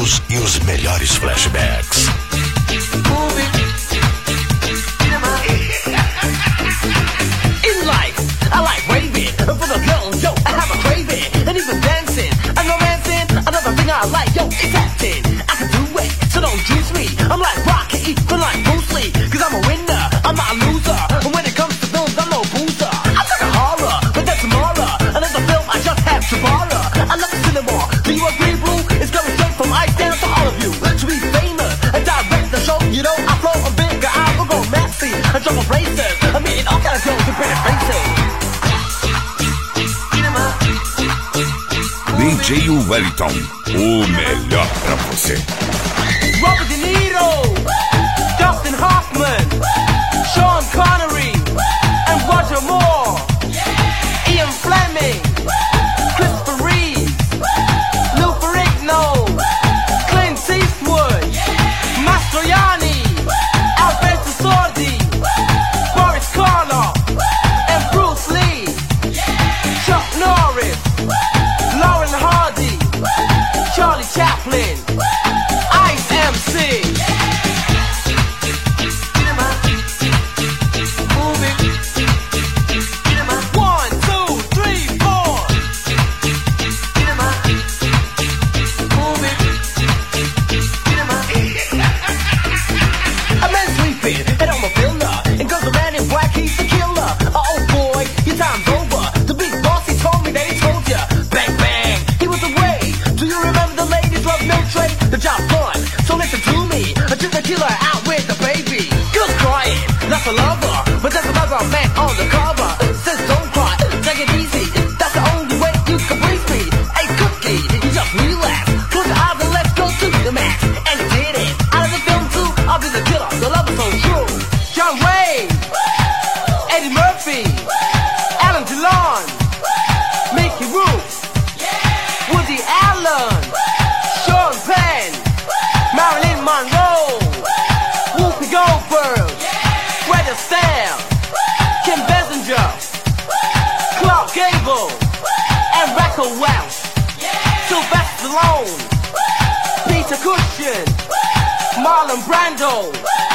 clássicos e os melhores flashbacks. In life, I like raving for the girls, yo, I have a craving, and even dancing, and romancing. Another thing I like, yo, is acting. I can do it, so don't juice me. I'm like Rocky, even like Bruce Lee, cause I'm a winner, I'm not a loser. And when it comes to films, I'm no boozer. I'm like a horror, but that's tomorrow. Another film I just have to borrow. I love the cinema. Do you agree, Blue? It's going straight from ice down to all of you. To be famous and direct the show, you know, I flow a bigger, I will go maxi and jump on races. I mean, all kind of shows and pretty faces. DJ Wellington, o melhor pra você. Robert De Niro, Dustin Hoffman, Sean Connery, and Roger Moore, Ian Fleming, Christopher Reeve, Lou Ferrigno, Clint Eastwood, Mastroianni, Alberto Sordi, Boris Karloff, and Bruce Lee, Chuck Norris, Lauren Hardy, Charlie Chaplin, Ice MC. One, two, three, four. A man sleeping, and I'm a villain. And goes the man in black, he's the killer. Oh boy, your time's over. The big boss, he told me that he told ya. Bang, bang, he was away. Do you remember the ladies love milkshake? The job done, so listen to me. Just a killer out with the baby. Girls crying, that's a lover. But there's another man on the cover. Says don't cry, take it easy. That's the only way you can please me. Hey Cookie, you just relax. Close your eyes and let's go to the max. And he did it, out of the film too. I'll be the killer, the lover so true. John Wayne, Eddie Murphy, Alan Delon, Mickey Rourke, Woody Allen, Sean Penn, Marilyn Monroe, Whoopi Goldberg, Fred Astaire, Kim Basinger, Clark Gable, and Raquel Welch, Sylvester Stallone, Peter Cushing, Marlon Brando,